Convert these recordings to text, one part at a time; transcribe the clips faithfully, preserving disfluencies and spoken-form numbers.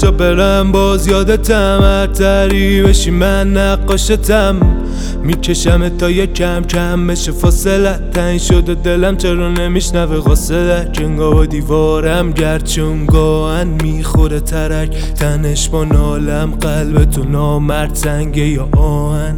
جا برم باز یادتم، هر تری بشی من نقاشتم. میکشم تا یه کم کم بشه فاصله، تنگ شده دلم چرا نمیشنوه غصه. جنگا با دیوارم گرچون گاهن میخوره ترک، تنش با نالم قلب تو نامرد سنگه یا آهن.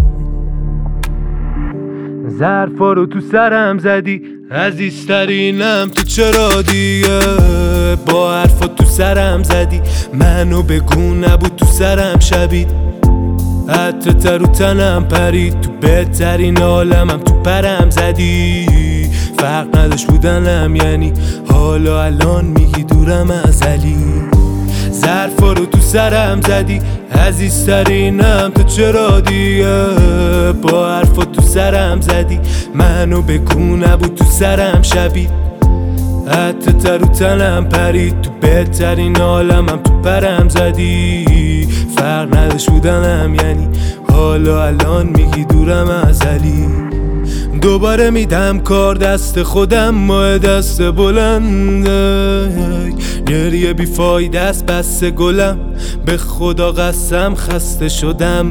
ظرفا رو تو سرم زدی عزیزترینم تو چرا دیگه، با حرفا تو سرم زدی منو بگو نبود تو سرم شبید. عطر تر رو تنم پرید تو بهترین عالمم تو پرم زدی. فرق نداشت بودنم یعنی حالا الان میگی دورم ازلی. ظرفا رو تو سرم زدی عزیزترینم تو چرا دیگه، با حرفا تو سرم زدی منو بگو نبود تو سرم شبید. عطر تر رو تنم پرید تو بهترین عالمم تو پرم زدی. فرق نداشت بودنم یعنی حالا الان میگی دورم ازلی. دوباره میدم کار دست خودم ما دست بلنده، گریه بی فایده است بس گلم به خدا قسم خسته شدم.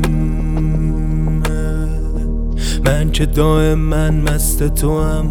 من که دائم من مست تو هم.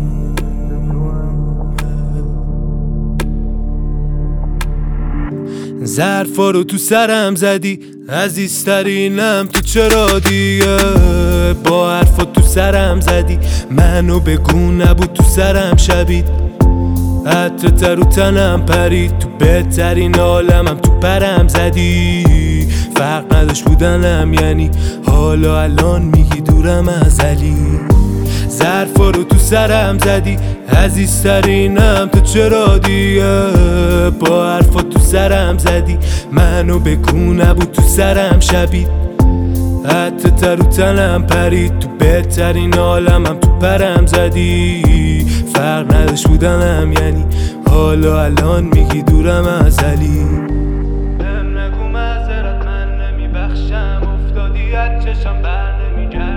ظرفا رو تو سرم زدی عزیزترینم تو چرا دیگه، با حرفا تو سرم زدی منو بگو نبود تو سرم شبید. عطر تر رو تنم پرید تو بهترین عالمم تو پرم زدی. فرق نداشت بودنم یعنی حالا الان میگی دورم ازلی. ظرفا رو تو سرم زدی عزیزترینم تو چرا دیگه، با حرفا تو سرم زدی منو بگو نبود تو سرم شبید. عطر تر رو تنم پرید تو بهترین عالمم تو پرم زدی. فرق نداشت بودنم یعنی حالا الان میگی دورم ازلی. بهم نگو معذرت من نمیبخشم، افتادی از چشم بر نمیگرد.